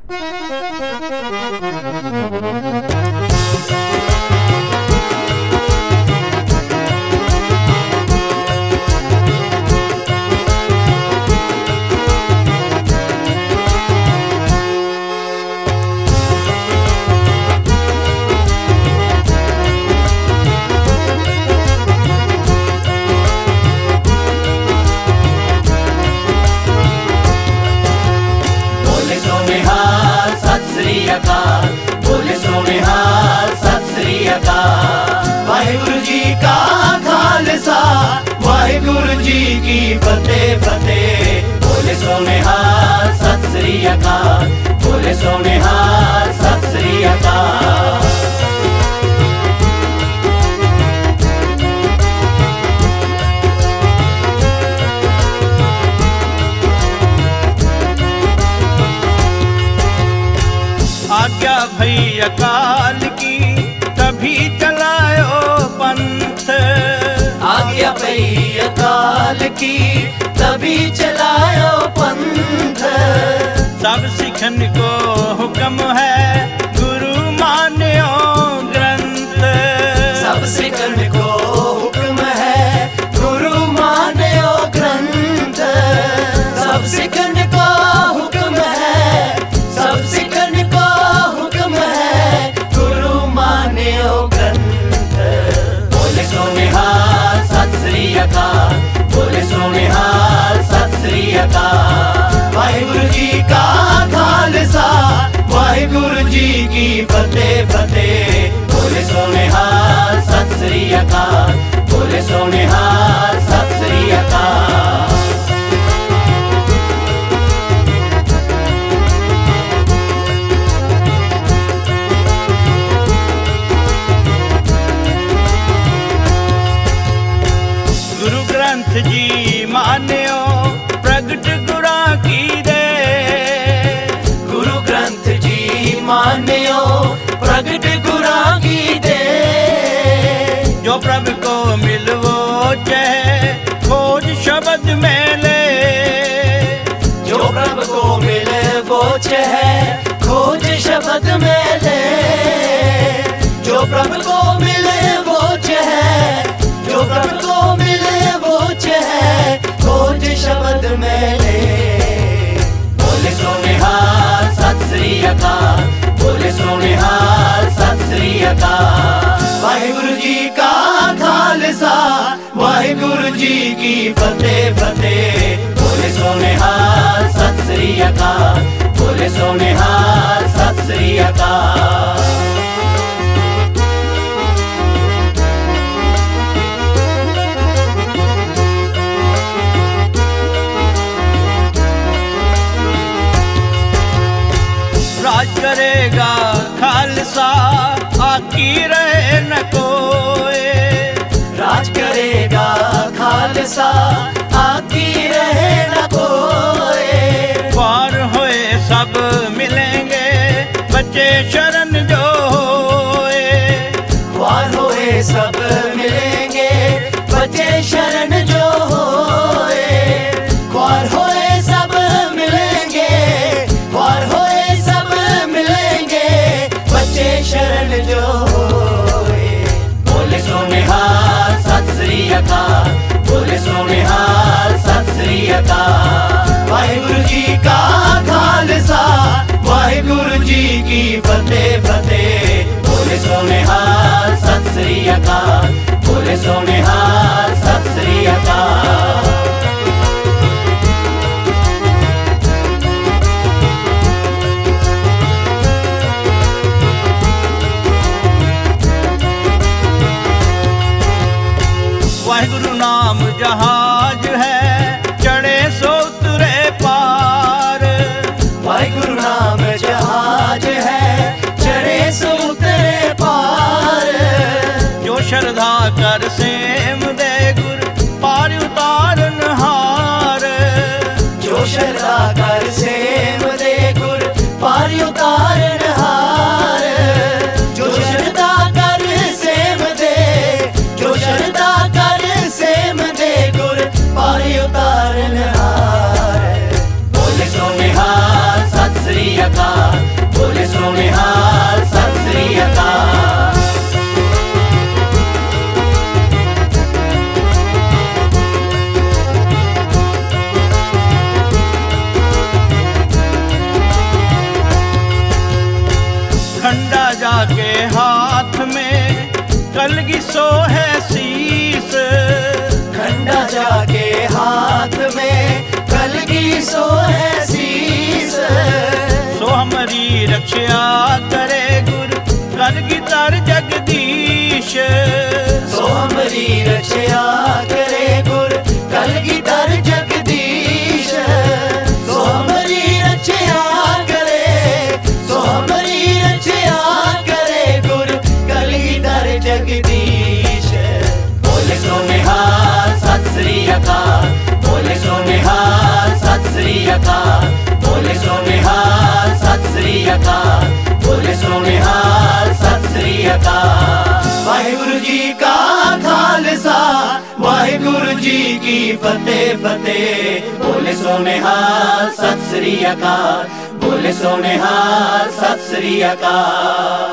बोले सोने हाल सत श्री अकाल। वाहिगुरु जी का खालसा वाहिगुरु जी की फतेह फतेह। बोले सोने हाल सत श्री अकाल। बोले सोने हाल सत श्री अकाल। आज्ञा भई अकाल की तभी चलायो पंथ। आज्ञा भई अकाल की तभी चलायो पंथ। सब सिखन को हुक्म है गुरु मान्यो ग्रंथ। सब सिखन को हुक्म है गुरु मान्यो ग्रंथ। सब सिखन को हुक्म है सब सिखन को हुक्म है गुरु मान्यो ग्रंथ। बोले सोने हाल सत श्री अकाल। बोले सोने हाल सत श्री अकाल। वाहिगुरु जी का खालसा वाहिगुरु जी की फतेह फतेह। बोले सोने हाल सत श्री अकाल। बोले सोने हाल सत श्री अकाल। गुरु ग्रंथ जी मान्यो प्रगट गुरा की दे। गुरु ग्रंथ जी मान्यो प्रगट गुरा की दे। जो प्रभु को मिलवो चाहे खोज शब्द में ले। जो प्रभु को मिले वो चाहे खोज शब्द में ले। जो प्रभु को मिले वो चाहे जो प्रभु को मिले वो चाहे खोज शब्द में ले। बोले सोने हाल सत श्री अकाल। बोले सोने हाल सत श्री अकाल। वाहिगुरु जी का खालसा वाहिगुरु जी की फतेह फतेह। बोले सोने हाल सत श्री अकाल। बोले सोने हाल सत श्री अकाल। राज करेगा खालसा आकी रहे न कोई। राज करेगा खालसा आकी रहे न कोई। पार होए सब मिलेंगे बच्चे शरण जो होए। पार होए सब मिलेंगे बच्चे शरण जो होए। पार होए सब मिलेंगे पार होए सब मिलेंगे बच्चे शरण जो होए। बोले सोने हाल सत श्री अकाल। बोले सोने हाल सत श्री अकाल। वाहिगुरु जी का खालसा वाहिगुरु जी की फतेह फतेह। बोले सोने हाल सत श्री अकाल। बोले सोने हाल सत श्री अकाल। वाहिगुरु नाम जहाज है चढ़े सो उतरे पार। वाहिगुरु नाम जहाज है चढ़े सो उतरे पार। जो श्रद्धा कर सेम दे गुर पार उतारन हार। जो श्रद्धा कर सेम दे गुर पार उतारन हार। जो श्रद्धा कर सेम दे जो श्रद्धा कर सेम दे गुर पार उतारन हार। बोले सोने हाल सत श्री अकाल। खंडा जाके हाथ में कलगी सो है शीस। खंडा जाके हाथ में कलगी सो है शीस। सो हमारी रक्षा करे गुरु कलगीधर जगदीश। सो हमारी रक्षा करे गुरु कलगीधर जगदीश। सो हमारी रक्षा करे, सो हमारी रक्षा करे गुरु कलगीधर जगदीश। बोले सो निहाल सत श्री अकाल, बोले सो निहाल सत श्री अकाल, बोले सो निहाल सत श्री अकाल, बोले सो निहाल सत श्री अकाल। वाहिगुरु जी का खालसा, वाहिगुरु जी की फतेह फतेह। बोले सो निहाल सत श्री अकाल, बोले सो निहाल सत श्री अकाल।